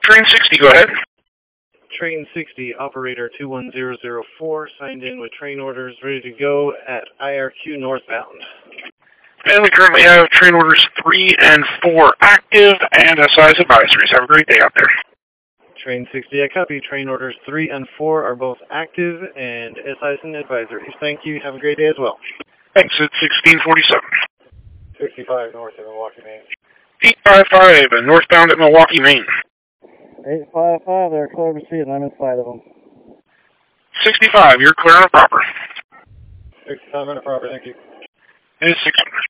Train 60, go ahead. Train 60, operator 21004, signed in with train orders ready to go at IRQ northbound. And we currently have train orders 3 and 4 active and SI's advisories. Have a great day out there. Train 60, I copy. Train orders 3 and 4 are both active and SI's and advisories. Thank you. Have a great day as well. Thanks. It's 1647. 65 north of Milwaukee, Maine. 855 and northbound at Milwaukee, Maine. 855, they're clear to proceed, and I'm inside of them. 65, you're clear and proper. 65 minute proper, thank you. It is 600.